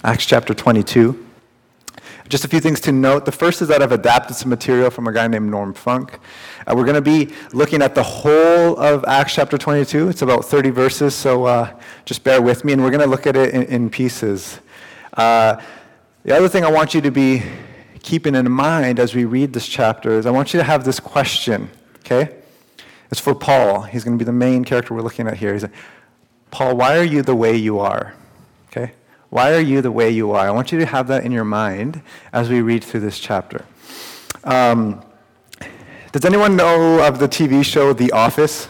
Acts chapter 22. Just a few things to note. The first is that I've adapted some material from a guy named Norm Funk. We're going to be looking at the whole of Acts chapter 22. It's about 30 verses, so just bear with me, and we're going to look at it in pieces. The other thing I want you to be keeping in mind as we read this chapter is I want you to have this question, okay? It's for Paul. He's going to be the main character we're looking at here. He's like, Paul, why are you the way you are? Okay? Why are you the way you are? I want you to have that in your mind as we read through this chapter. Does anyone know of the TV show The Office?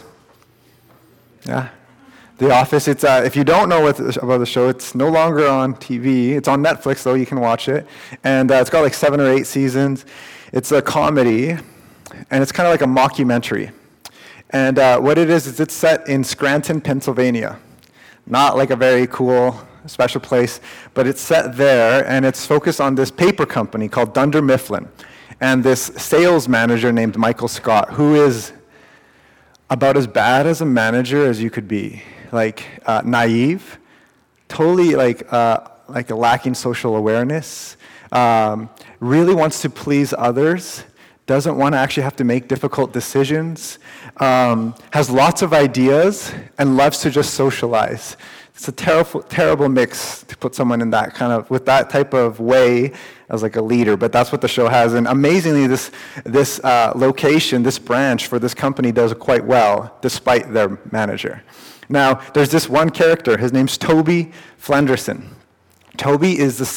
Yeah? The Office, it's if you don't know about the show, it's no longer on TV. It's on Netflix, though. You can watch it. And it's got like 7 or 8 seasons. It's a comedy, and it's kind of like a mockumentary. And what it is it's set in Scranton, Pennsylvania. Not like a very cool, special place, but it's set there, and it's focused on this paper company called Dunder Mifflin, and this sales manager named Michael Scott, who is about as bad as a manager as you could be. Like naive, totally like lacking social awareness, really wants to please others, doesn't want to actually have to make difficult decisions, has lots of ideas, and loves to just socialize. It's a terrible mix to put someone in that kind of, with that type of way as like a leader, but that's what the show has. And amazingly, this location, this branch for this company does quite well, despite their manager. Now, there's this one character, his name's Toby Flenderson. Toby is the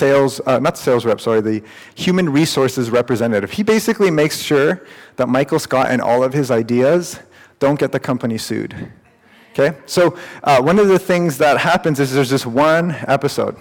the human resources representative. He basically makes sure that Michael Scott and all of his ideas don't get the company sued. Okay? So one of the things that happens is there's this one episode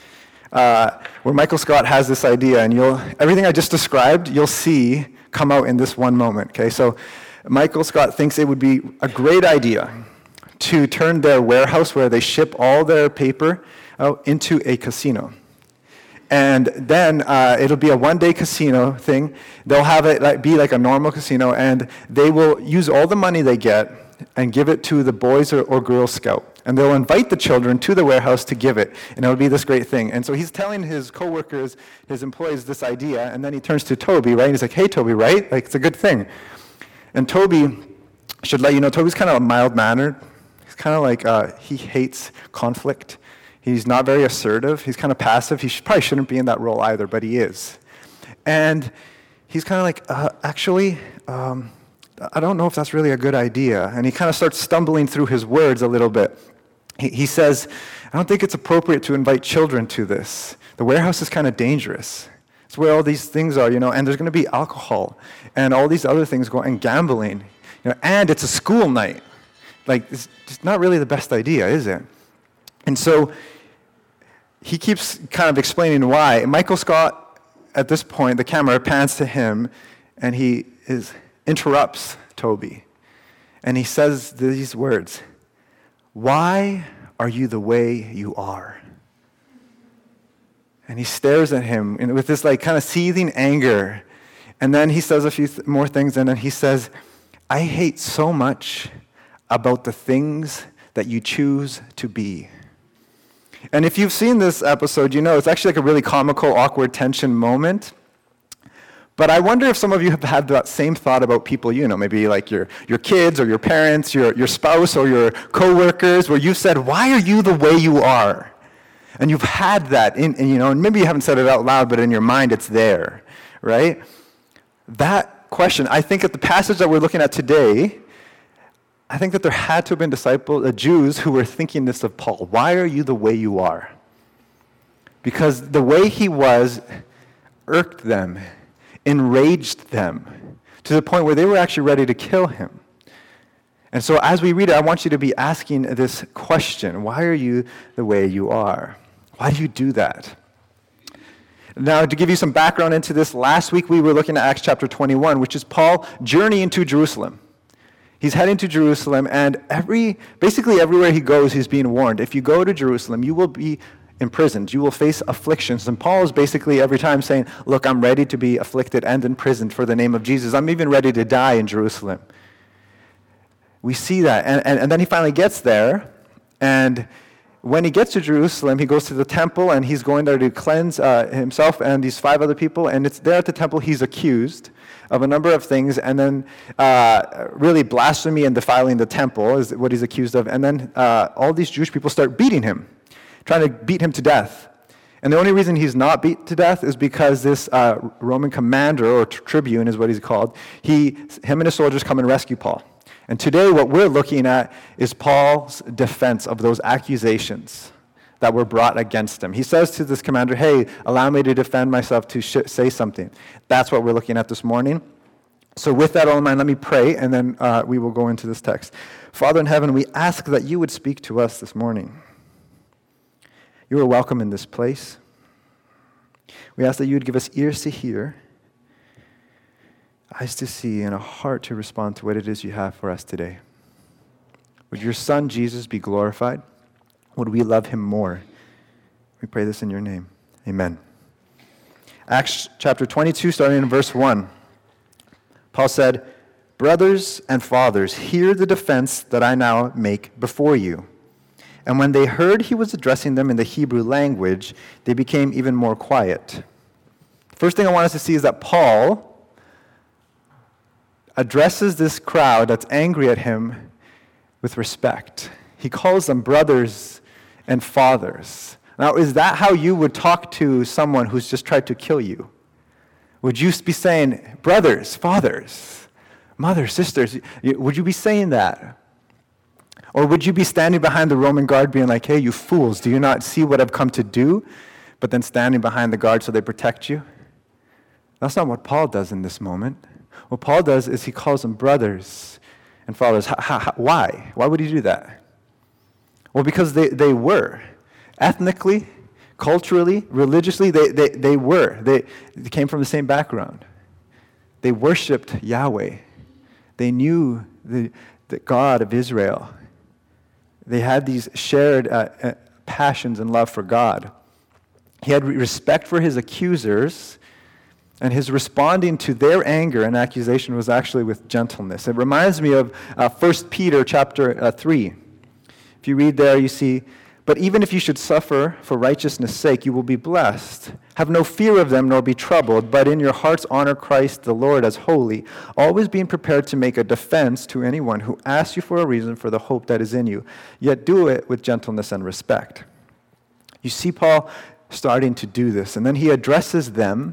where Michael Scott has this idea, and everything I just described, you'll see come out in this one moment. Okay? So Michael Scott thinks it would be a great idea to turn their warehouse where they ship all their paper out into a casino. And then it'll be a one-day casino thing. They'll have it be like a normal casino, and they will use all the money they get and give it to the Boys or Girls Scout. And they'll invite the children to the warehouse to give it, and it'll be this great thing. And so he's telling his coworkers, his employees, this idea, and then he turns to Toby, right? And he's like, hey, Toby, right? Like, it's a good thing. And Toby, should let you know, Toby's kind of mild-mannered. He's kind of like, he hates conflict. He's not very assertive. He's kind of passive. He probably shouldn't be in that role either, but he is. And he's kind of like, actually, I don't know if that's really a good idea. And he kind of starts stumbling through his words a little bit. He says, I don't think it's appropriate to invite children to this. The warehouse is kind of dangerous. It's where all these things are, and there's going to be alcohol and all these other things going, and gambling, and it's a school night. Like, it's just not really the best idea, is it? And so he keeps kind of explaining why. Michael Scott, at this point, the camera pans to him, and he interrupts Toby. And he says these words, why are you the way you are? And he stares at him with this like kind of seething anger. And then he says a few more things, and then he says, I hate so much about the things that you choose to be. And if you've seen this episode, it's actually like a really comical, awkward tension moment. But I wonder if some of you have had that same thought about people maybe like your kids or your parents, your spouse or your coworkers, where you've said, why are you the way you are? And you've had that, and maybe you haven't said it out loud, but in your mind it's there, right? That question, I think at the passage that we're looking at today, I think that there had to have been Jews who were thinking this of Paul. Why are you the way you are? Because the way he was irked them, enraged them, to the point where they were actually ready to kill him. And so as we read it, I want you to be asking this question. Why are you the way you are? Why do you do that? Now, to give you some background into this, last week we were looking at Acts chapter 21, which is Paul journeying to Jerusalem. He's heading to Jerusalem, and basically everywhere he goes, he's being warned. If you go to Jerusalem, you will be imprisoned. You will face afflictions. And Paul is basically every time saying, look, I'm ready to be afflicted and imprisoned for the name of Jesus. I'm even ready to die in Jerusalem. We see that. And then he finally gets there, and when he gets to Jerusalem, he goes to the temple, and he's going there to cleanse himself and these 5 other people. And it's there at the temple he's accused of a number of things, and then really blasphemy and defiling the temple is what he's accused of. And then all these Jewish people start beating him, trying to beat him to death. And the only reason he's not beat to death is because this Roman commander, or tribune is what he's called, him and his soldiers come and rescue Paul. And today what we're looking at is Paul's defense of those accusations that were brought against him. He says to this commander, hey, allow me to defend myself, to say something. That's what we're looking at this morning. So with that all in mind, let me pray, and then we will go into this text. Father in heaven, we ask that you would speak to us this morning. You are welcome in this place. We ask that you would give us ears to hear, eyes to see, and a heart to respond to what it is you have for us today. Would your Son, Jesus, be glorified? Would we love him more? We pray this in your name. Amen. Acts chapter 22, starting in verse 1. Paul said, brothers and fathers, hear the defense that I now make before you. And when they heard he was addressing them in the Hebrew language, they became even more quiet. First thing I want us to see is that Paul addresses this crowd that's angry at him with respect. He calls them brothers and fathers. Now, is that how you would talk to someone who's just tried to kill you? Would you be saying, brothers, fathers, mothers, sisters? Would you be saying that? Or would you be standing behind the Roman guard being like, hey, you fools, do you not see what I've come to do? But then standing behind the guard so they protect you? That's not what Paul does in this moment. What Paul does is he calls them brothers and fathers. Why? Why would he do that? Well, because they were. Ethnically, culturally, religiously, they were. They came from the same background. They worshipped Yahweh. They knew the God of Israel. They had these shared passions and love for God. He had respect for his accusers, and his responding to their anger and accusation was actually with gentleness. It reminds me of 1 Peter chapter 3. If you read there, you see, but even if you should suffer for righteousness' sake, you will be blessed. Have no fear of them, nor be troubled, but in your hearts honor Christ the Lord as holy, always being prepared to make a defense to anyone who asks you for a reason for the hope that is in you, yet do it with gentleness and respect. You see Paul starting to do this, and then he addresses them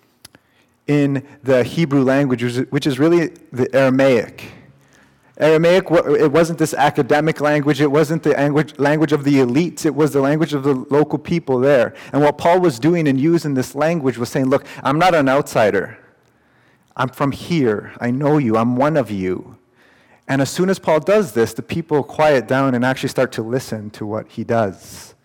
in the Hebrew language, which is really the Aramaic. Aramaic, it wasn't this academic language. It wasn't the language of the elites. It was the language of the local people there. And what Paul was doing and using this language was saying, look, I'm not an outsider. I'm from here. I know you. I'm one of you. And as soon as Paul does this, the people quiet down and actually start to listen to what he does.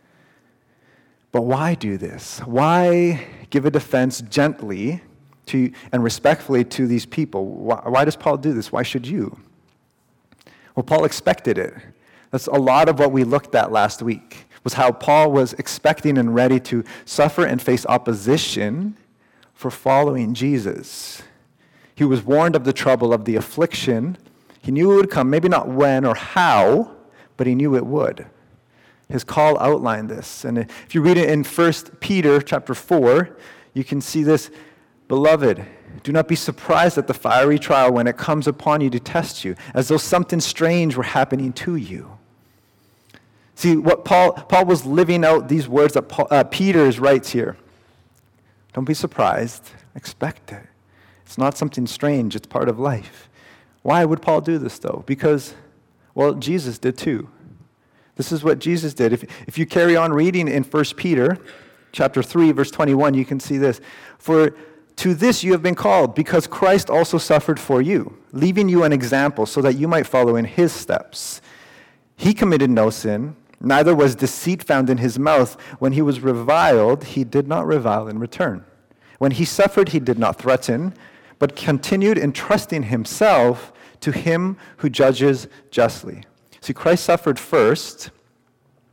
But why do this? Why give a defense gently and respectfully to these people? Why does Paul do this? Why should you? Well, Paul expected it. That's a lot of what we looked at last week, was how Paul was expecting and ready to suffer and face opposition for following Jesus. He was warned of the trouble of the affliction. He knew it would come, maybe not when or how, but he knew it would. His call outlined this. And if you read it in 1 Peter chapter 4, you can see this. Beloved, do not be surprised at the fiery trial when it comes upon you to test you, as though something strange were happening to you. See, what Paul was living out these words that Peter writes here. Don't be surprised. Expect it. It's not something strange. It's part of life. Why would Paul do this, though? Because, well, Jesus did too. This is what Jesus did. If you carry on reading in 1 Peter chapter 3, verse 21, you can see this. For to this you have been called, because Christ also suffered for you, leaving you an example so that you might follow in his steps. He committed no sin, neither was deceit found in his mouth. When he was reviled, he did not revile in return. When he suffered, he did not threaten, but continued entrusting himself to him who judges justly. See, Christ suffered first.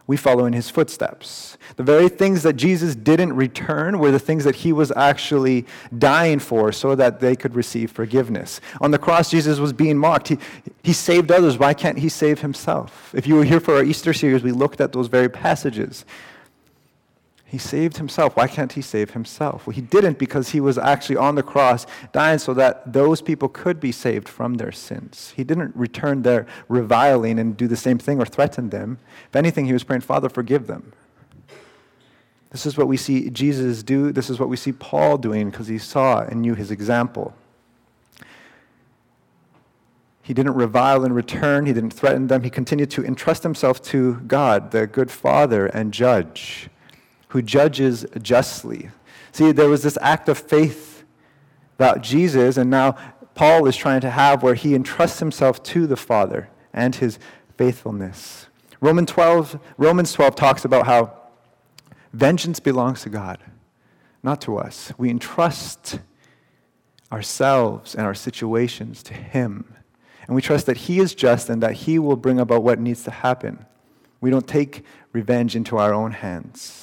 we follow in his footsteps. The very things that Jesus didn't return were the things that he was actually dying for so that they could receive forgiveness. On the cross, Jesus was being mocked. He saved others. Why can't he save himself? If you were here for our Easter series, we looked at those very passages. He saved himself. Why can't he save himself? Well, he didn't because he was actually on the cross dying so that those people could be saved from their sins. He didn't return their reviling and do the same thing or threaten them. If anything, he was praying, Father, forgive them. This is what we see Jesus do. This is what we see Paul doing because he saw and knew his example. He didn't revile in return. He didn't threaten them. He continued to entrust himself to God, the good Father and Judge, who judges justly. See, there was this act of faith about Jesus, and now Paul is trying to have where he entrusts himself to the Father and his faithfulness. Romans 12 talks about how vengeance belongs to God, not to us. We entrust ourselves and our situations to him, and we trust that he is just and that he will bring about what needs to happen. We don't take revenge into our own hands.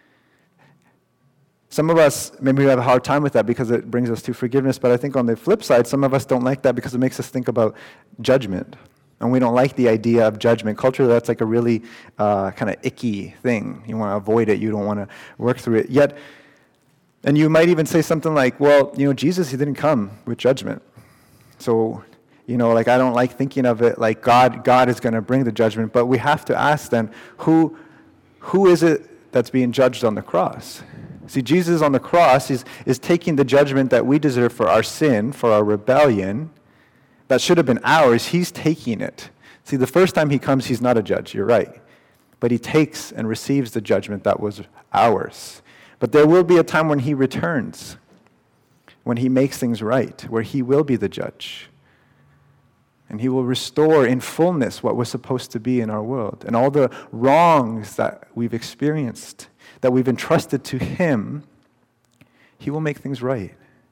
Some of us, maybe we have a hard time with that because it brings us to forgiveness, but I think on the flip side, some of us don't like that because it makes us think about judgment. And we don't like the idea of judgment. Culturally, that's like a really kind of icky thing. You want to avoid it. You don't want to work through it. Yet, and you might even say something like, well, Jesus, he didn't come with judgment. So, I don't like thinking of it like God is going to bring the judgment. But we have to ask then, who is it that's being judged on the cross? See, Jesus on the cross is taking the judgment that we deserve for our sin, for our rebellion, that should have been ours. He's taking it. See, the first time he comes, he's not a judge, you're right. But he takes and receives the judgment that was ours. But there will be a time when he returns, when he makes things right, where he will be the judge. And he will restore in fullness what was supposed to be in our world. And all the wrongs that we've experienced, that we've entrusted to him, he will make things right.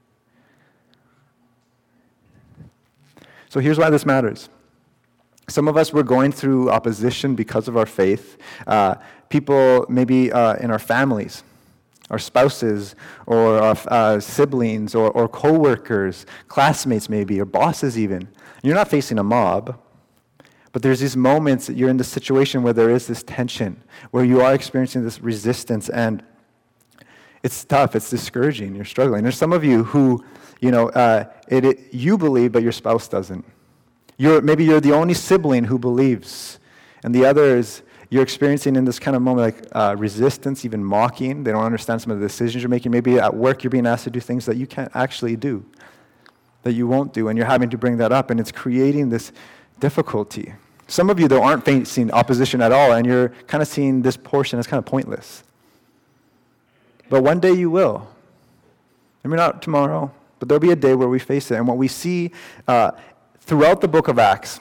So here's why this matters. Some of us were going through opposition because of our faith. People maybe in our families, our spouses, or our siblings, or co-workers, classmates maybe, or bosses even. You're not facing a mob, but there's these moments that you're in this situation where there is this tension, where you are experiencing this resistance, and it's tough, it's discouraging, you're struggling. There's some of you who, you believe, but your spouse doesn't. Maybe you're the only sibling who believes, and the others, you're experiencing in this kind of moment like resistance, even mocking. They don't understand some of the decisions you're making. Maybe at work you're being asked to do things that you can't actually do, that you won't do, and you're having to bring that up, and it's creating this difficulty. Some of you, though, aren't facing opposition at all, and you're kind of seeing this portion as kind of pointless. But one day you will. Maybe not tomorrow, but there'll be a day where we face it. And what we see throughout the book of Acts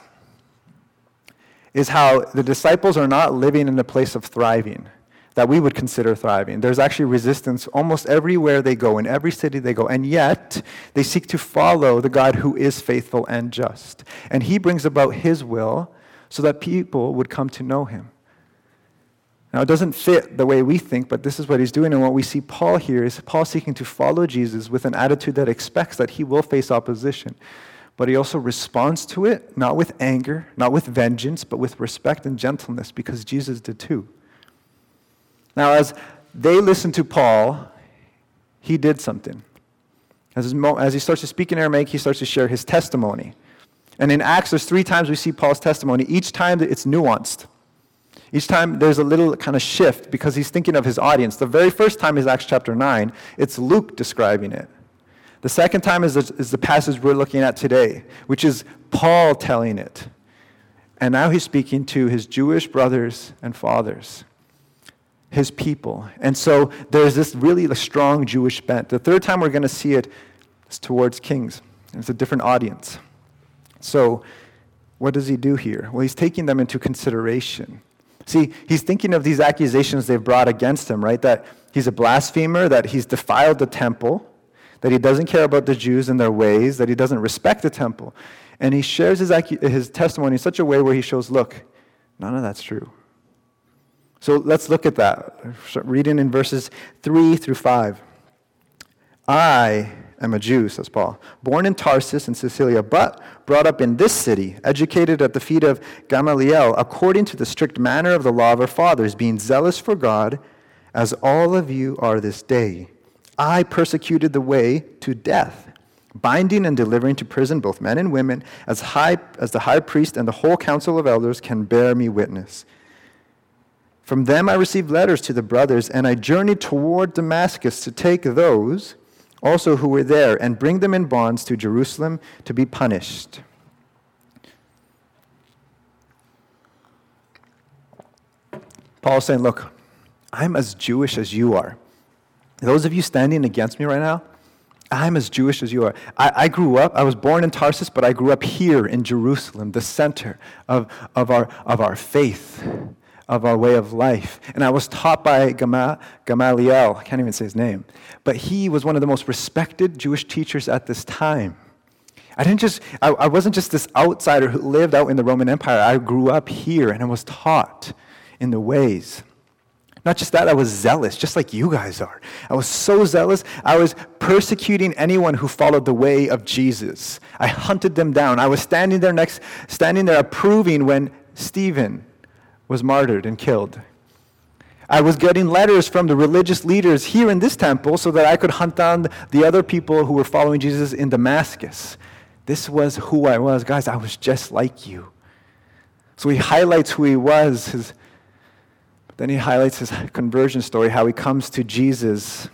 is how the disciples are not living in a place of thriving that we would consider thriving. There's actually resistance almost everywhere they go, in every city they go, and yet they seek to follow the God who is faithful and just. And he brings about his will so that people would come to know him. Now, it doesn't fit the way we think, but this is what he's doing. And what we see Paul here is Paul seeking to follow Jesus with an attitude that expects that he will face opposition. But he also responds to it, not with anger, not with vengeance, but with respect and gentleness, because Jesus did too. Now, as they listened to Paul, he did something. As he starts to speak in Aramaic, he starts to share his testimony. And in Acts, there's 3 times we see Paul's testimony. Each time it's nuanced. Each time there's a little kind of shift because he's thinking of his audience. The very first time is Acts chapter 9. It's Luke describing it. The second time is the passage we're looking at today, which is Paul telling it. And now he's speaking to his Jewish brothers and fathers, his people. And so there's this really strong Jewish bent. The third time we're going to see it is towards kings. It's a different audience. So what does he do here? Well, he's taking them into consideration. See, he's thinking of these accusations they've brought against him, right? That he's a blasphemer, that he's defiled the temple, that he doesn't care about the Jews and their ways, that he doesn't respect the temple. And he shares his testimony in such a way where he shows, look, none of that's true. So let's look at that. Reading in verses 3 through 5. I am a Jew, says Paul, born in Tarsus in Cilicia, but brought up in this city, educated at the feet of Gamaliel, according to the strict manner of the law of our fathers, being zealous for God, as all of you are this day. I persecuted the way to death, binding and delivering to prison both men and women, as the high priest and the whole council of elders can bear me witness. From them I received letters to the brothers, and I journeyed toward Damascus to take those also who were there and bring them in bonds to Jerusalem to be punished. Paul is saying, look, I'm as Jewish as you are. Those of you standing against me right now, I'm as Jewish as you are. I grew up, I was born in Tarsus, but I grew up here in Jerusalem, the center of our faith, of our way of life. And I was taught by Gamaliel, I can't even say his name, but he was one of the most respected Jewish teachers at this time. I wasn't just this outsider who lived out in the Roman Empire. I grew up here and I was taught in the ways. Not just that, I was zealous, just like you guys are. I was so zealous, I was persecuting anyone who followed the way of Jesus. I hunted them down. I was standing there approving when Stephen was martyred and killed. I was getting letters from the religious leaders here in this temple so that I could hunt down the other people who were following Jesus in Damascus. This was who I was. Guys, I was just like you. So he highlights who he was. Then he highlights his conversion story, how he comes to Jesus.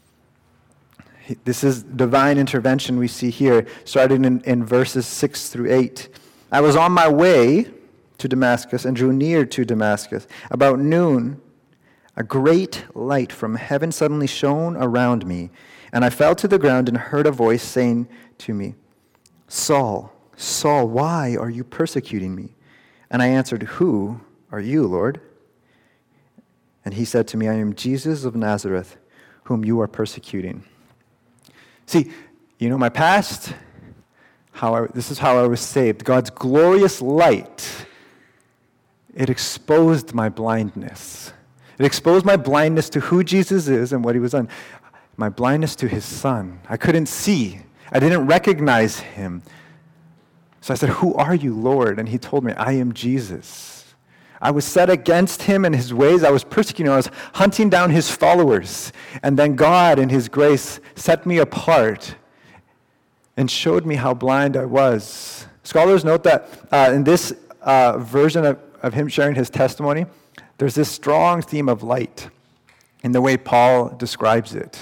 This is divine intervention we see here, starting in verses 6 through 8. I was on my way to Damascus and drew near to Damascus. About noon, a great light from heaven suddenly shone around me, and I fell to the ground and heard a voice saying to me, Saul, Saul, why are you persecuting me? And I answered, Who are you, Lord? And he said to me, I am Jesus of Nazareth, whom you are persecuting. See, you know my past, this is how I was saved. God's glorious light, it exposed my blindness. It exposed my blindness to who Jesus is and what he was done. My blindness to his son. I couldn't see. I didn't recognize him. So I said, Who are you, Lord? And he told me, I am Jesus. I was set against him and his ways. I was persecuting him. I was hunting down his followers. And then God, in his grace, set me apart and showed me how blind I was. Scholars note that in this version of him sharing his testimony, there's this strong theme of light in the way Paul describes it.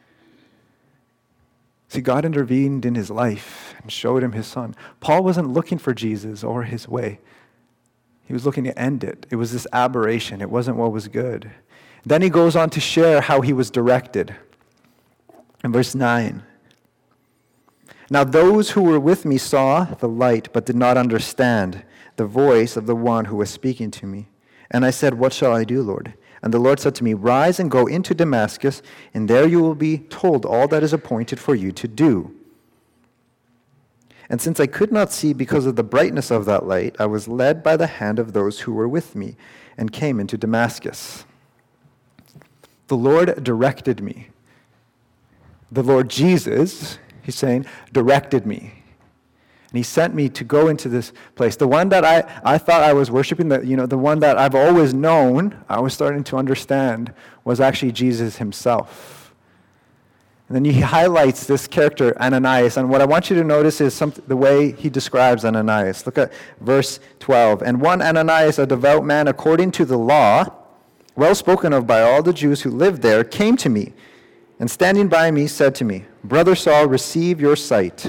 See, God intervened in his life and showed him his son. Paul wasn't looking for Jesus or his way. He was looking to end it. It was this aberration. It wasn't what was good. Then he goes on to share how he was directed. In verse 9, Now those who were with me saw the light, but did not understand the voice of the one who was speaking to me. And I said, What shall I do, Lord? And the Lord said to me, Rise and go into Damascus, and there you will be told all that is appointed for you to do. And since I could not see because of the brightness of that light, I was led by the hand of those who were with me and came into Damascus. The Lord directed me. The Lord Jesus, he's saying, directed me. And he sent me to go into this place. The one that I thought I was worshiping, the one that I've always known, I was starting to understand, was actually Jesus himself. And then he highlights this character, Ananias. And what I want you to notice is the way he describes Ananias. Look at verse 12. And one Ananias, a devout man according to the law, well spoken of by all the Jews who lived there, came to me, and standing by me said to me, Brother Saul, receive your sight.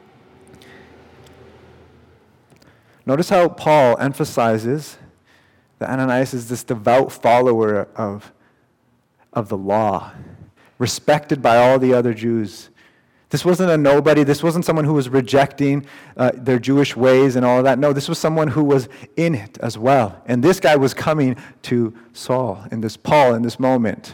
Notice how Paul emphasizes that Ananias is this devout follower of the law, respected by all the other Jews. This wasn't a nobody. This wasn't someone who was rejecting their Jewish ways and all of that. No, this was someone who was in it as well. And this guy was coming to Paul in this moment.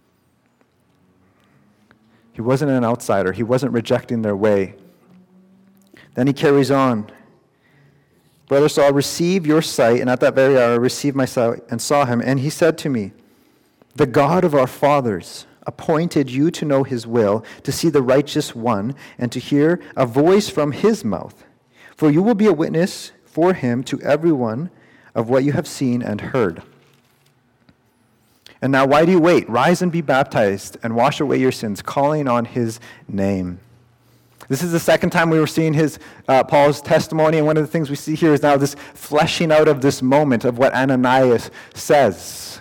He wasn't an outsider. He wasn't rejecting their way. Then he carries on. Brother Saul, receive your sight. And at that very hour I received my sight and saw him. And he said to me, the God of our fathers appointed you to know his will, to see the righteous one, and to hear a voice from his mouth. For you will be a witness for him to everyone of what you have seen and heard. And now why do you wait? Rise and be baptized and wash away your sins, calling on his name. This is the second time we were seeing Paul's testimony, and one of the things we see here is now this fleshing out of this moment of what Ananias says.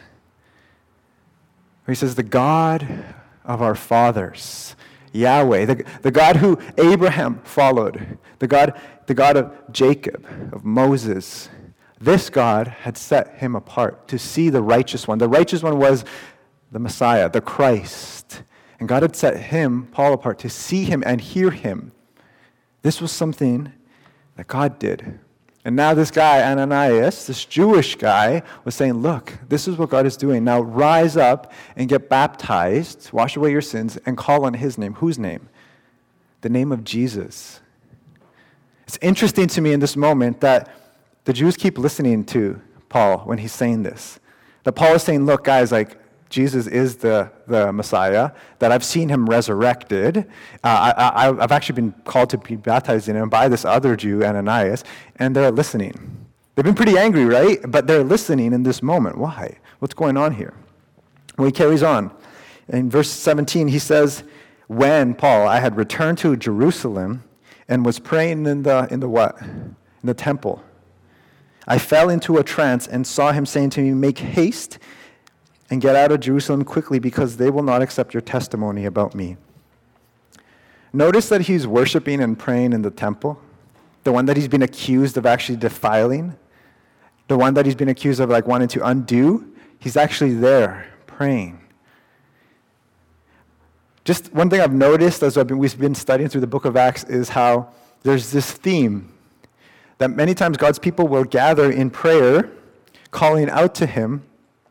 He says, the God of our fathers, Yahweh, the God who Abraham followed, the God of Jacob, of Moses, this God had set him apart to see the righteous one. The righteous one was the Messiah, the Christ. And God had set him, Paul, apart to see him and hear him. This was something that God did. And now this guy, Ananias, this Jewish guy, was saying, look, this is what God is doing. Now rise up and get baptized, wash away your sins, and call on his name. Whose name? The name of Jesus. It's interesting to me in this moment that the Jews keep listening to Paul when he's saying this. That Paul is saying, look, guys, like, Jesus is the Messiah, that I've seen him resurrected. I've actually been called to be baptized in him by this other Jew, Ananias, and they're listening. They've been pretty angry, right? But they're listening in this moment. Why? What's going on here? Well, he carries on. In verse 17, he says, when, Paul, I had returned to Jerusalem and was praying in the what? In the temple, I fell into a trance and saw him saying to me, make haste and get out of Jerusalem quickly, because they will not accept your testimony about me. Notice that he's worshiping and praying in the temple, the one that he's been accused of actually defiling, the one that he's been accused of like wanting to undo. He's actually there praying. Just one thing I've noticed as we've been studying through the book of Acts is how there's this theme that many times God's people will gather in prayer, calling out to him,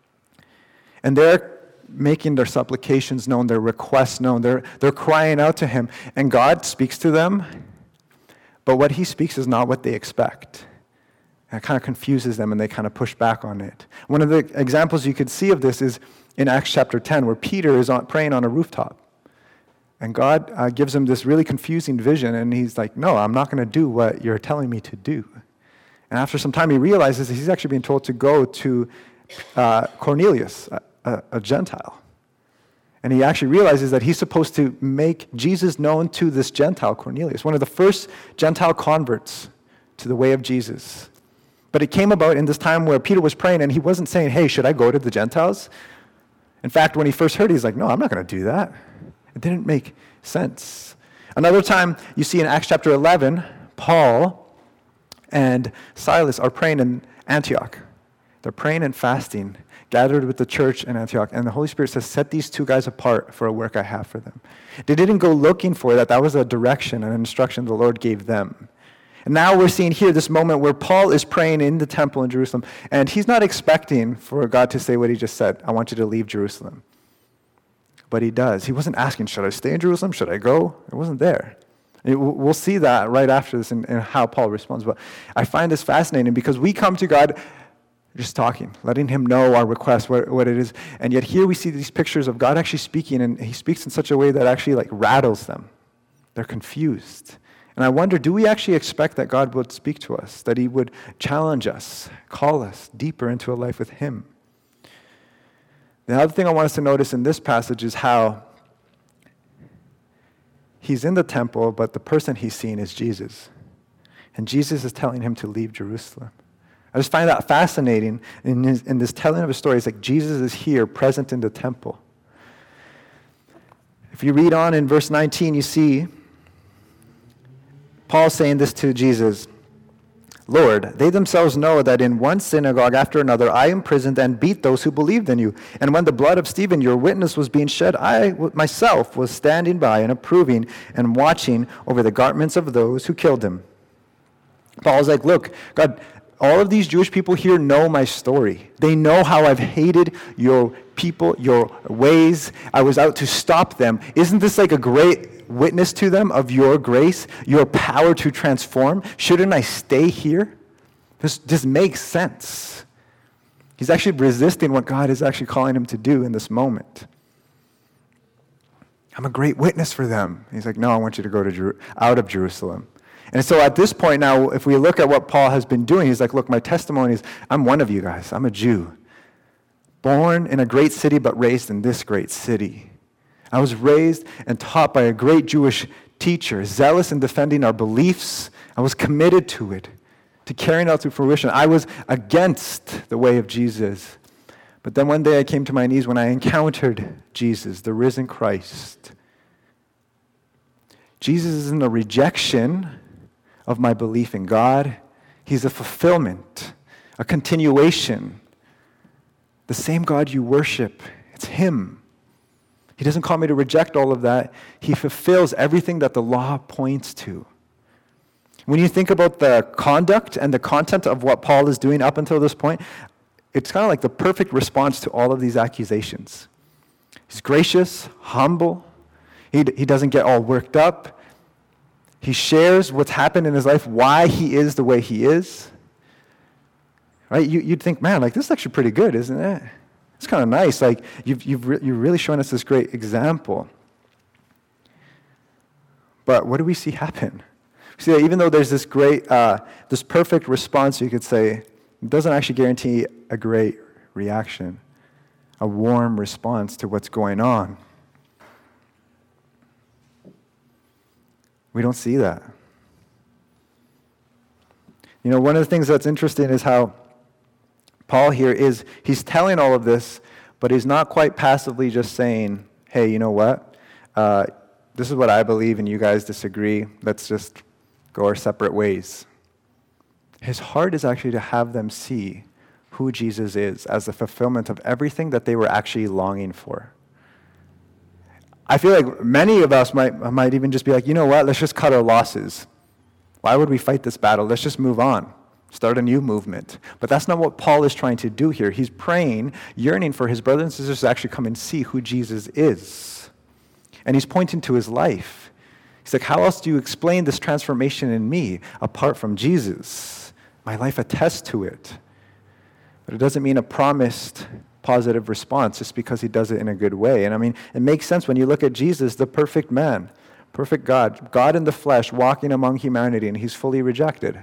and they're making their supplications known, their requests known. They're crying out to him, and God speaks to them, but what he speaks is not what they expect. And it kind of confuses them, and they kind of push back on it. One of the examples you could see of this is in Acts chapter 10, where Peter is praying on a rooftop. And God gives him this really confusing vision, and he's like, no, I'm not going to do what you're telling me to do. And after some time, he realizes that he's actually being told to go to Cornelius, a Gentile. And he actually realizes that he's supposed to make Jesus known to this Gentile, Cornelius, one of the first Gentile converts to the way of Jesus. But it came about in this time where Peter was praying, and he wasn't saying, hey, should I go to the Gentiles? In fact, when he first heard it, he's like, no, I'm not going to do that. It didn't make sense. Another time, you see in Acts chapter 11, Paul and Silas are praying in Antioch. They're praying and fasting, gathered with the church in Antioch, and the Holy Spirit says, set these two guys apart for a work I have for them. They didn't go looking for that. That was a direction, an instruction the Lord gave them. And now we're seeing here this moment where Paul is praying in the temple in Jerusalem, and he's not expecting for God to say what he just said, I want you to leave Jerusalem. But he does. He wasn't asking, should I stay in Jerusalem? Should I go? It wasn't there. We'll see that right after this in how Paul responds. But I find this fascinating because we come to God just talking, letting him know our request, what it is. And yet here we see these pictures of God actually speaking, and he speaks in such a way that actually like rattles them. They're confused. And I wonder, do we actually expect that God would speak to us, that he would challenge us, call us deeper into a life with him? The other thing I want us to notice in this passage is how he's in the temple, but the person he's seeing is Jesus. And Jesus is telling him to leave Jerusalem. I just find that fascinating in this telling of a story. It's like Jesus is here, present in the temple. If you read on in verse 19, you see Paul saying this to Jesus, Lord, they themselves know that in one synagogue after another I imprisoned and beat those who believed in you. And when the blood of Stephen, your witness, was being shed, I myself was standing by and approving and watching over the garments of those who killed him. Paul's like, look, God, all of these Jewish people here know my story. They know how I've hated your people, your ways. I was out to stop them. Isn't this like a great witness to them of your grace, your power to transform? Shouldn't I stay here? This makes sense. He's actually resisting what God is actually calling him to do in this moment. I'm a great witness for them. He's like, no, I want you to go out of Jerusalem. And so at this point now, if we look at what Paul has been doing, he's like, look, my testimony is, I'm one of you guys. I'm a Jew. Born in a great city, but raised in this great city. I was raised and taught by a great Jewish teacher, zealous in defending our beliefs. I was committed to it, to carrying out to fruition. I was against the way of Jesus. But then one day I came to my knees when I encountered Jesus, the risen Christ. Jesus isn't a rejection of my belief in God. He's a fulfillment, a continuation. The same God you worship, it's him. He doesn't call me to reject all of that. He fulfills everything that the law points to. When you think about the conduct and the content of what Paul is doing up until this point, it's kind of like the perfect response to all of these accusations. He's gracious, humble. He doesn't get all worked up. He shares what's happened in his life, why he is the way he is. Right? You'd think, man, like this is actually pretty good, isn't it? It's kind of nice. Like you're really showing us this great example. But what do we see happen? We see that even though there's this great, this perfect response, you could say, it doesn't actually guarantee a great reaction, a warm response to what's going on. We don't see that. You know, one of the things that's interesting is how Paul here he's telling all of this, but he's not quite passively just saying, hey, you know what? This is what I believe and you guys disagree. Let's just go our separate ways. His heart is actually to have them see who Jesus is as the fulfillment of everything that they were actually longing for. I feel like many of us might even just be like, you know what, let's just cut our losses. Why would we fight this battle? Let's just move on, start a new movement. But that's not what Paul is trying to do here. He's praying, yearning for his brothers and sisters to actually come and see who Jesus is. And he's pointing to his life. He's like, how else do you explain this transformation in me apart from Jesus? My life attests to it. But it doesn't mean a promised positive response just because he does it in a good way. And I mean, it makes sense when you look at Jesus, the perfect man, perfect God, God in the flesh, walking among humanity, and he's fully rejected.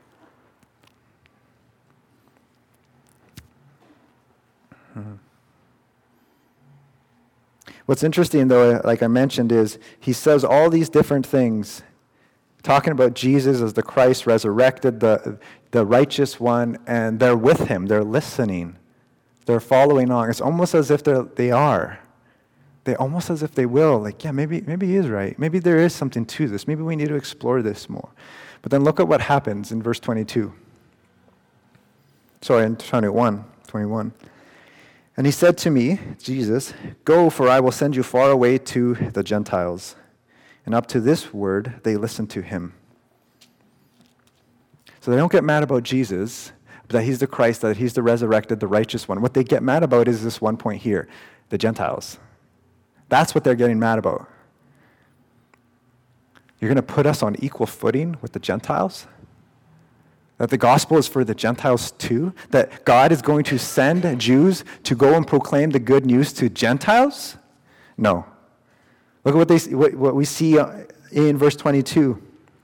What's interesting, though, like I mentioned, is he says all these different things, talking about Jesus as the Christ resurrected, the righteous one, and they're with him. They're listening. They're following on. It's almost as if they are. They almost as if they will. Like, yeah, maybe he is right. Maybe there is something to this. Maybe we need to explore this more. But then look at what happens in verse 22. Sorry, in 21. And he said to me, Jesus, go, for I will send you far away to the Gentiles. And up to this word, they listened to him. So they don't get mad about Jesus, but that he's the Christ, that he's the resurrected, the righteous one. What they get mad about is this one point here, the Gentiles. That's what they're getting mad about. You're going to put us on equal footing with the Gentiles? That the gospel is for the Gentiles too? That God is going to send Jews to go and proclaim the good news to Gentiles? No. Look at what we see in verse 22.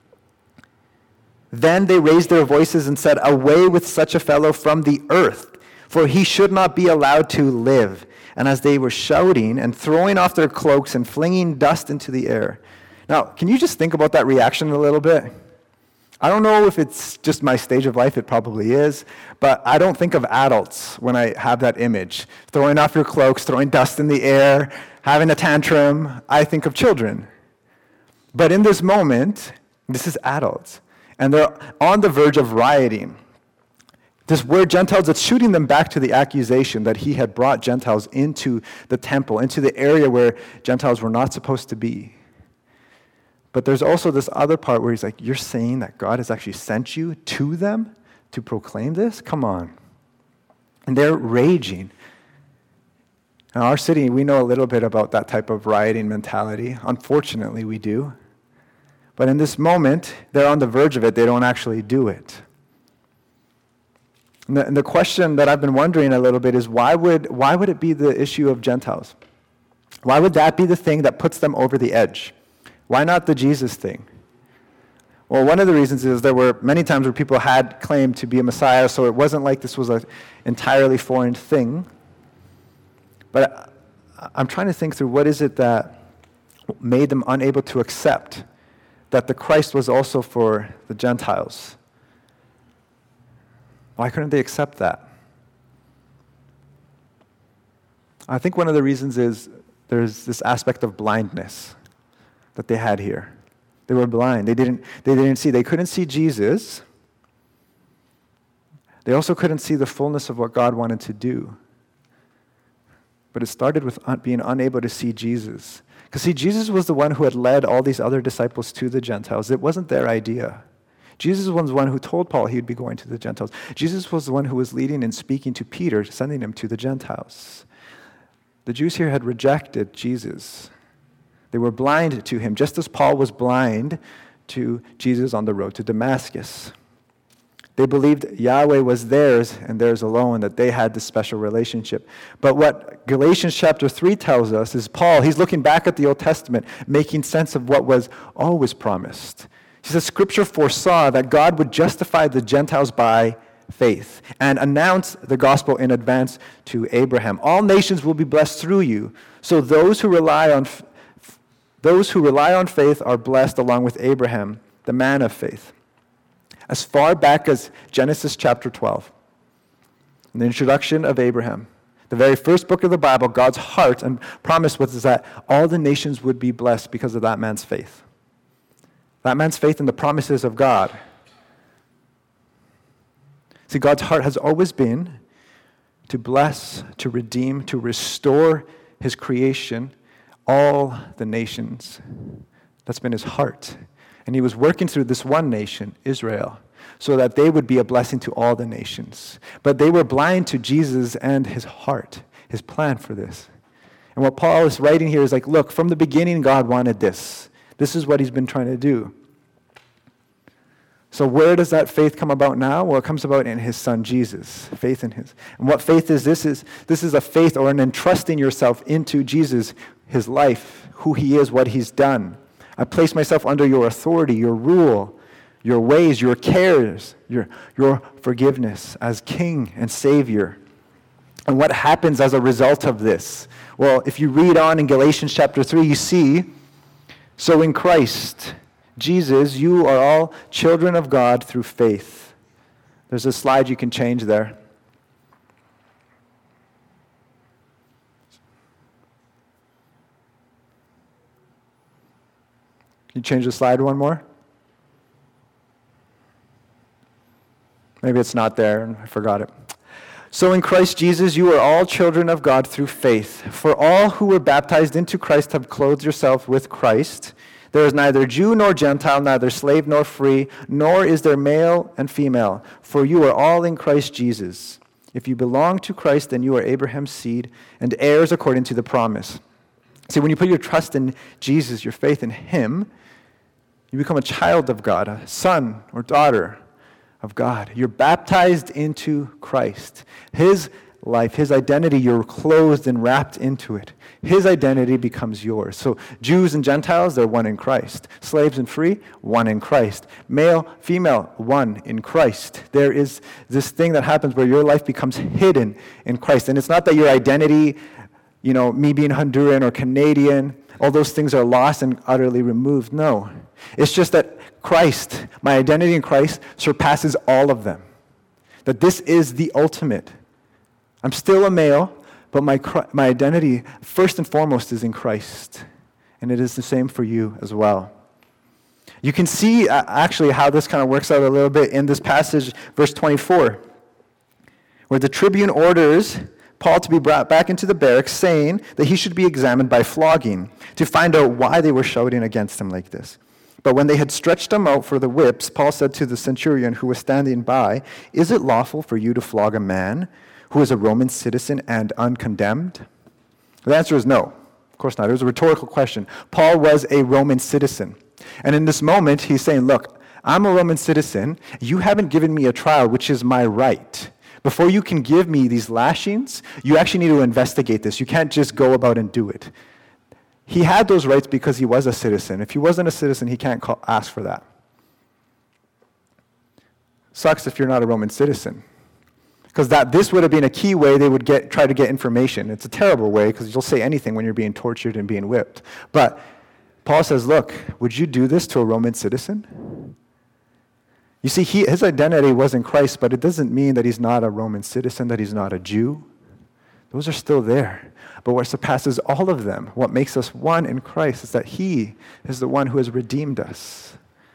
Then they raised their voices and said, away with such a fellow from the earth, for he should not be allowed to live. And as they were shouting and throwing off their cloaks and flinging dust into the air. Now, can you just think about that reaction a little bit? I don't know if it's just my stage of life, it probably is, but I don't think of adults when I have that image. Throwing off your cloaks, throwing dust in the air, having a tantrum. I think of children. But in this moment, this is adults. And they're on the verge of rioting. This word Gentiles, it's shooting them back to the accusation that he had brought Gentiles into the temple, into the area where Gentiles were not supposed to be. But there's also this other part where he's like, you're saying that God has actually sent you to them to proclaim this? Come on. And they're raging. In our city, we know a little bit about that type of rioting mentality. Unfortunately, we do. But in this moment, they're on the verge of it. They don't actually do it. And the question that I've been wondering a little bit is why would it be the issue of Gentiles? Why would that be the thing that puts them over the edge? Why not the Jesus thing? Well, one of the reasons is there were many times where people had claimed to be a Messiah, so it wasn't like this was an entirely foreign thing. But I'm trying to think through what is it that made them unable to accept that the Christ was also for the Gentiles. Why couldn't they accept that? I think one of the reasons is there's this aspect of blindness that they had here. They were blind. They didn't see. They couldn't see Jesus. They also couldn't see the fullness of what God wanted to do. But it started with being unable to see Jesus. Because see, Jesus was the one who had led all these other disciples to the Gentiles. It wasn't their idea. Jesus was the one who told Paul he would be going to the Gentiles. Jesus was the one who was leading and speaking to Peter, sending him to the Gentiles. The Jews here had rejected Jesus. They were blind to him, just as Paul was blind to Jesus on the road to Damascus. They believed Yahweh was theirs and theirs alone, that they had this special relationship. But what Galatians chapter 3 tells us is Paul, he's looking back at the Old Testament, making sense of what was always promised. He says, Scripture foresaw that God would justify the Gentiles by faith and announce the gospel in advance to Abraham. All nations will be blessed through you. So those who rely on faith are blessed along with Abraham, the man of faith. As far back as Genesis chapter 12, in the introduction of Abraham, the very first book of the Bible, God's heart and promise was that all the nations would be blessed because of that man's faith. That man's faith in the promises of God. See, God's heart has always been to bless, to redeem, to restore his creation, all the nations. That's been his heart. And he was working through this one nation, Israel, so that they would be a blessing to all the nations. But they were blind to Jesus and his heart, his plan for this. And what Paul is writing here is like, look, from the beginning, God wanted this. This is what he's been trying to do. So where does that faith come about now? Well, it comes about in his son, Jesus, faith in his. And what faith is this? This is a faith or an entrusting yourself into Jesus, his life, who he is, what he's done. I place myself under your authority, your rule, your ways, your cares, your forgiveness as King and Savior. And what happens as a result of this? Well, if you read on in Galatians chapter 3, you see, so in Christ Jesus, you are all children of God through faith. There's a slide you can change there. Can you change the slide one more? Maybe it's not there and I forgot it. So in Christ Jesus, you are all children of God through faith. For all who were baptized into Christ have clothed yourself with Christ. There is neither Jew nor Gentile, neither slave nor free, nor is there male and female, for you are all in Christ Jesus. If you belong to Christ, then you are Abraham's seed and heirs according to the promise. See, when you put your trust in Jesus, your faith in him, you become a child of God, a son or daughter of God. You're baptized into Christ. His life, his identity, you're clothed and wrapped into it. His identity becomes yours. So Jews and Gentiles, they're one in Christ. Slaves and free, one in Christ. Male, female, one in Christ. There is this thing that happens where your life becomes hidden in Christ. And it's not that your identity, me being Honduran or Canadian, all those things are lost and utterly removed. No. It's just that Christ, my identity in Christ, surpasses all of them. That this is the ultimate. I'm still a male, but my identity, first and foremost, is in Christ. And it is the same for you as well. You can see actually how this kind of works out a little bit in this passage, verse 24, where the tribune orders Paul to be brought back into the barracks, saying that he should be examined by flogging to find out why they were shouting against him like this. But when they had stretched him out for the whips, Paul said to the centurion who was standing by, "Is it lawful for you to flog a man who is a Roman citizen and uncondemned?" The answer is no. Of course not. It was a rhetorical question. Paul was a Roman citizen. And in this moment, he's saying, look, I'm a Roman citizen. You haven't given me a trial, which is my right. Before you can give me these lashings, you actually need to investigate this. You can't just go about and do it. He had those rights because he was a citizen. If he wasn't a citizen, he can't ask for that. Sucks if you're not a Roman citizen. Because this would have been a key way they would try to get information. It's a terrible way because you'll say anything when you're being tortured and being whipped. But Paul says, look, would you do this to a Roman citizen? You see, his identity was in Christ, but it doesn't mean that he's not a Roman citizen, that he's not a Jew. Those are still there. But what surpasses all of them, what makes us one in Christ, is that he is the one who has redeemed us.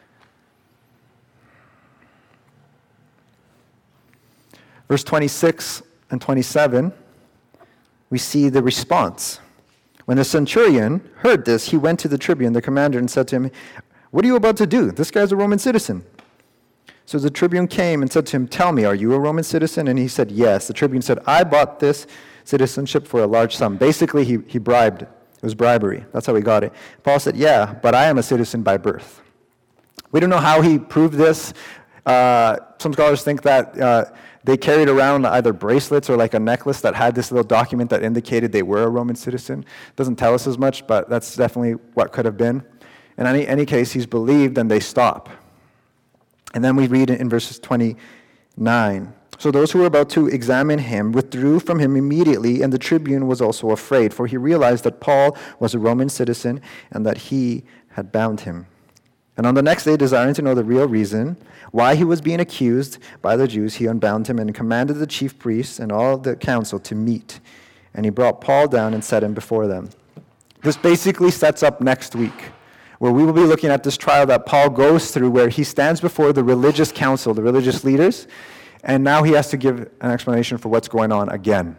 Verse 26 and 27, we see the response. When the centurion heard this, he went to the tribune, the commander, and said to him, "What are you about to do? This guy's a Roman citizen." So the tribune came and said to him, "Tell me, are you a Roman citizen?" And he said, "Yes." The tribune said, "I bought this citizenship for a large sum." Basically, he bribed. It was bribery. That's how he got it. Paul said, "Yeah, but I am a citizen by birth." We don't know how he proved this. Some scholars think that they carried around either bracelets or like a necklace that had this little document that indicated they were a Roman citizen. Doesn't tell us as much, but that's definitely what could have been. In any case, he's believed, and they stop. And then we read in verses 29. So those who were about to examine him withdrew from him immediately, and the tribune was also afraid, for he realized that Paul was a Roman citizen and that he had bound him. And on the next day, desiring to know the real reason why he was being accused by the Jews, he unbound him and commanded the chief priests and all the council to meet. And he brought Paul down and set him before them. This basically sets up next week, where we will be looking at this trial that Paul goes through, where he stands before the religious council, the religious leaders, and now he has to give an explanation for what's going on again.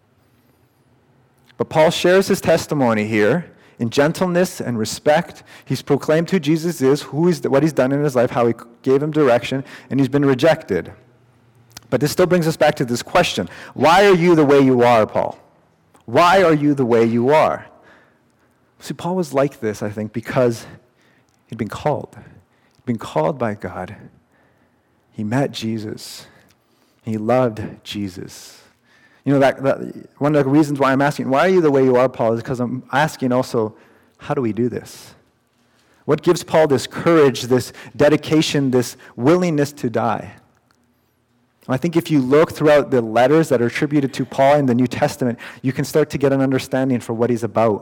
But Paul shares his testimony here in gentleness and respect. He's proclaimed who Jesus is, what he's done in his life, how he gave him direction, and he's been rejected. But this still brings us back to this question. Why are you the way you are, Paul? Why are you the way you are? See, Paul was like this, I think, because he'd been called. He'd been called by God. He met Jesus. He loved Jesus. You know, that one of the reasons why I'm asking, why are you the way you are, Paul, is because I'm asking also, how do we do this? What gives Paul this courage, this dedication, this willingness to die? I think if you look throughout the letters that are attributed to Paul in the New Testament, you can start to get an understanding for what he's about.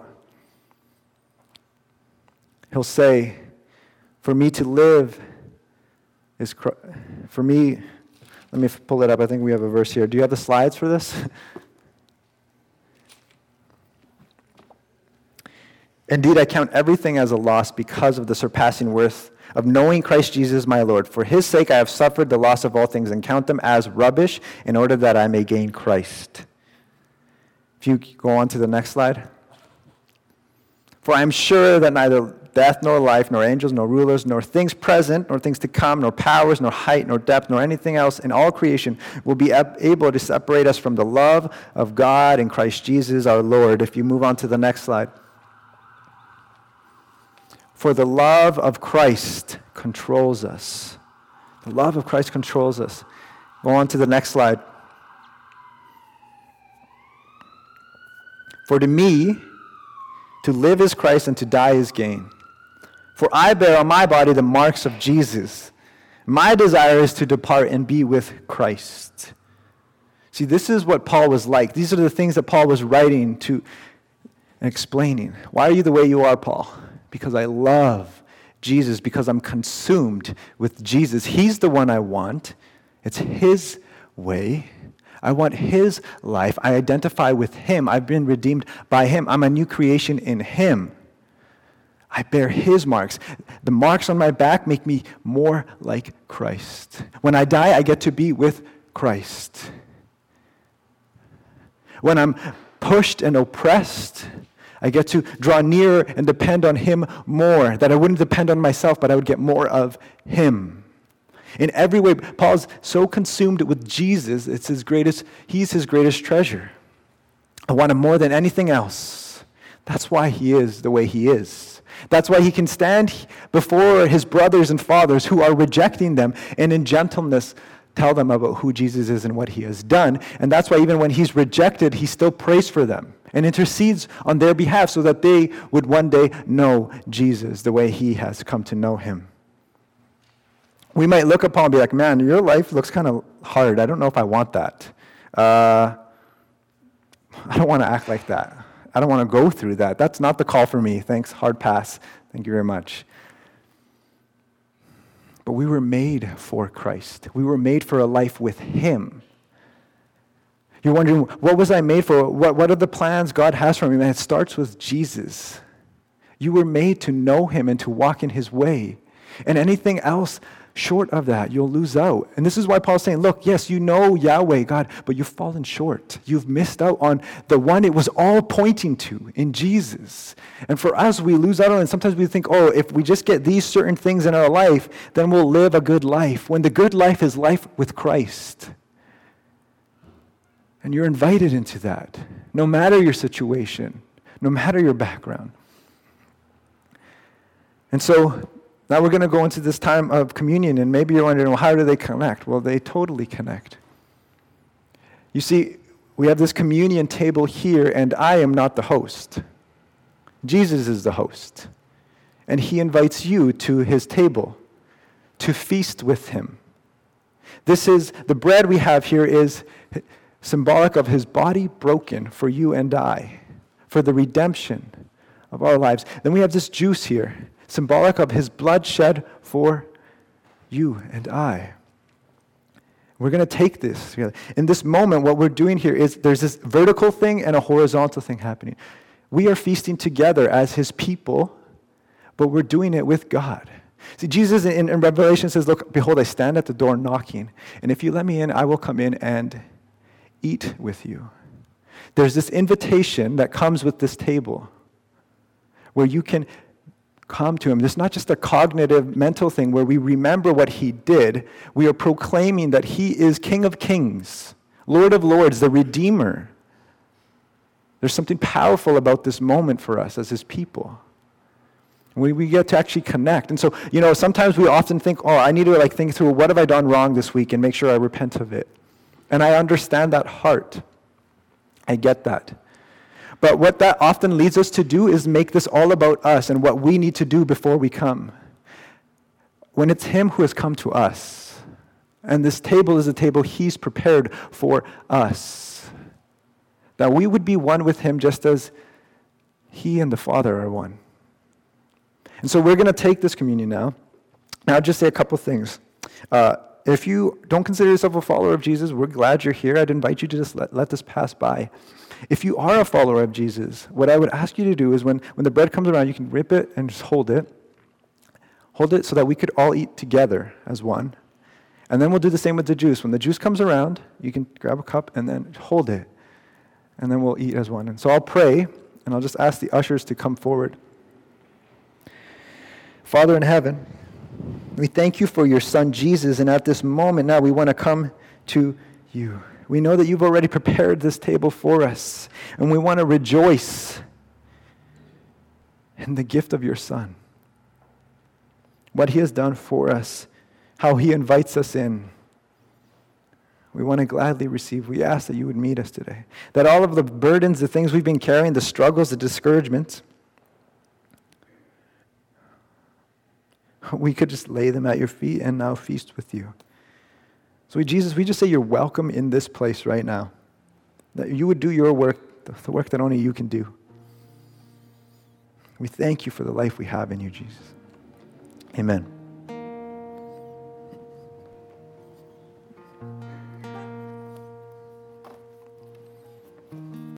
He'll say, for me to live is, for me, let me pull it up. I think we have a verse here. Do you have the slides for this? Indeed, I count everything as a loss because of the surpassing worth of knowing Christ Jesus my Lord. For his sake I have suffered the loss of all things and count them as rubbish in order that I may gain Christ. If you go on to the next slide. For I am sure that neither death, nor life, nor angels, nor rulers, nor things present, nor things to come, nor powers, nor height, nor depth, nor anything else in all creation will be able to separate us from the love of God in Christ Jesus our Lord. If you move on to the next slide. For the love of Christ controls us. The love of Christ controls us. Go on to the next slide. For to me, to live is Christ and to die is gain. For I bear on my body the marks of Jesus. My desire is to depart and be with Christ. See, this is what Paul was like. These are the things that Paul was writing to and explaining. Why are you the way you are, Paul? Because I love Jesus, because I'm consumed with Jesus. He's the one I want. It's his way. I want his life. I identify with him. I've been redeemed by him. I'm a new creation in him. I bear his marks. The marks on my back make me more like Christ. When I die, I get to be with Christ. When I'm pushed and oppressed, I get to draw near and depend on him more. That I wouldn't depend on myself, but I would get more of him. In every way, Paul's so consumed with Jesus, he's his greatest treasure. I want him more than anything else. That's why he is the way he is. That's why he can stand before his brothers and fathers who are rejecting them and in gentleness tell them about who Jesus is and what he has done. And that's why even when he's rejected, he still prays for them and intercedes on their behalf so that they would one day know Jesus the way he has come to know him. We might look upon and be like, man, your life looks kind of hard. I don't know if I want that. I don't want to act like that. I don't want to go through that. That's not the call for me. Thanks, hard pass. Thank you very much. But we were made for Christ. We were made for a life with him. You're wondering, what was I made for? What are the plans God has for me? Man, it starts with Jesus. You were made to know him and to walk in his way. And anything else short of that, you'll lose out. And this is why Paul's saying, look, yes, you know Yahweh, God, but you've fallen short. You've missed out on the one it was all pointing to in Jesus. And for us, we lose out on it. And sometimes we think, oh, if we just get these certain things in our life, then we'll live a good life. When the good life is life with Christ. And you're invited into that, no matter your situation, no matter your background. And so, now we're going to go into this time of communion, and maybe you're wondering, well, how do they connect? Well, they totally connect. You see, we have this communion table here, and I am not the host. Jesus is the host. And he invites you to his table to feast with him. The bread we have here is symbolic of his body broken for you and I, for the redemption of our lives. Then we have this juice here, symbolic of his blood shed for you and I. We're going to take this together. In this moment, what we're doing here is there's this vertical thing and a horizontal thing happening. We are feasting together as his people, but we're doing it with God. See, Jesus in Revelation says, look, behold, I stand at the door knocking, and if you let me in, I will come in and eat with you. There's this invitation that comes with this table where you can come to him. This is not just a cognitive, mental thing where we remember what he did. We are proclaiming that he is King of Kings, Lord of Lords, the Redeemer. There's something powerful about this moment for us as his people. We get to actually connect. And so, sometimes we often think, oh, I need to think through what have I done wrong this week and make sure I repent of it. And I understand that heart. I get that. But what that often leads us to do is make this all about us and what we need to do before we come. When it's him who has come to us. And this table is a table he's prepared for us. That we would be one with him just as he and the Father are one. And so we're going to take this communion now. Now, I'll just say a couple things. If you don't consider yourself a follower of Jesus, we're glad you're here. I'd invite you to just let this pass by. If you are a follower of Jesus, what I would ask you to do is when the bread comes around, you can rip it and just hold it. Hold it so that we could all eat together as one. And then we'll do the same with the juice. When the juice comes around, you can grab a cup and then hold it. And then we'll eat as one. And so I'll pray, and I'll just ask the ushers to come forward. Father in heaven, we thank you for your Son, Jesus, and at this moment now we want to come to you. We know that you've already prepared this table for us, and we want to rejoice in the gift of your Son, what he has done for us, how he invites us in. We want to gladly receive. We ask that you would meet us today, that all of the burdens, the things we've been carrying, the struggles, the discouragements, we could just lay them at your feet and now feast with you. So Jesus, we just say you're welcome in this place right now. That you would do your work, the work that only you can do. We thank you for the life we have in you, Jesus. Amen.